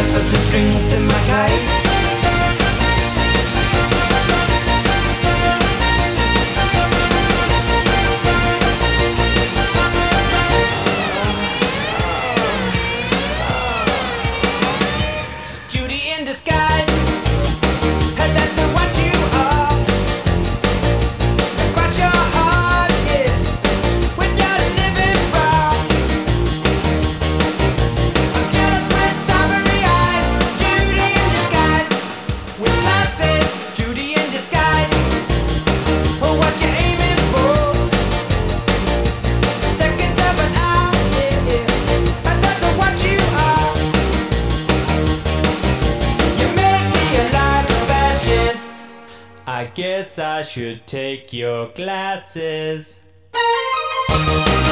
put the strings to my kite. Judy in disguise, that's what you are. Cross your heart, yeah, with your living raw. I'm jealous with strawberry eyes. Judy in disguise, with glasses. Judy in disguise, oh, what you aiming for? Seconds of an hour, yeah, that's what you are. You make me a lot of ashes. I guess I should take your glasses.